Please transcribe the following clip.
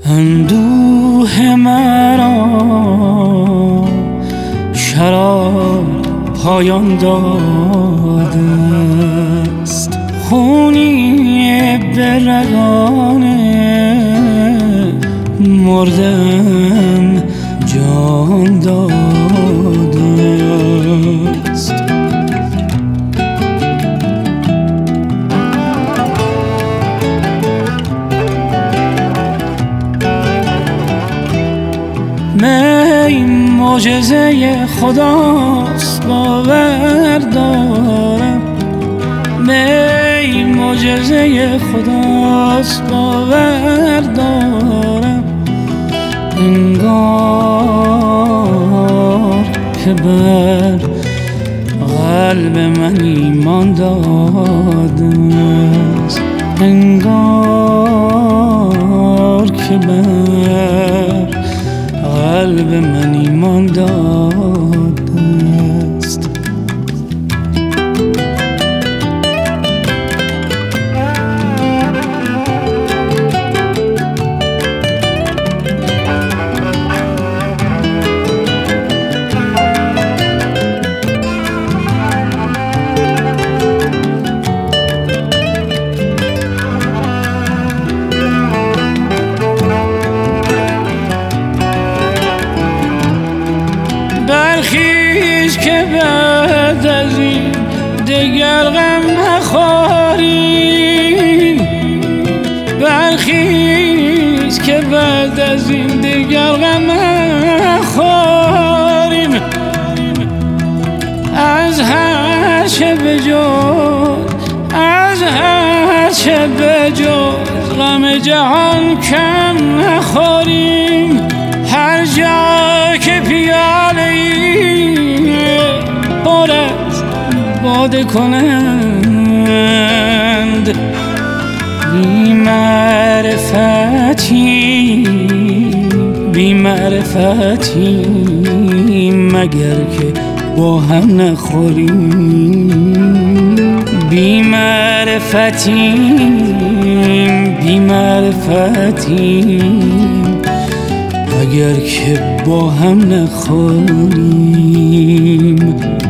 اندوه مرا شراب پایان داده است، خونی به رگان مردم جان داده است. می معجزه خداست باور دارم، می معجزه خداست باور دارم. انگار که بر قلب من ایمان داده است، انگار که بر قلب من ایمان داده است. برخیز که بعد از این دگر غم نخوریم، برخیز که بعد از این دگر غم نخوریم. از هر چه بجز، از هر چه بجز غم جهان کم نخوریم. هر جا که پیاله پر از باده کنند، بی معرفتی مگر که با هم نخوریم. بی معرفتی اگر که با هم نخوریم.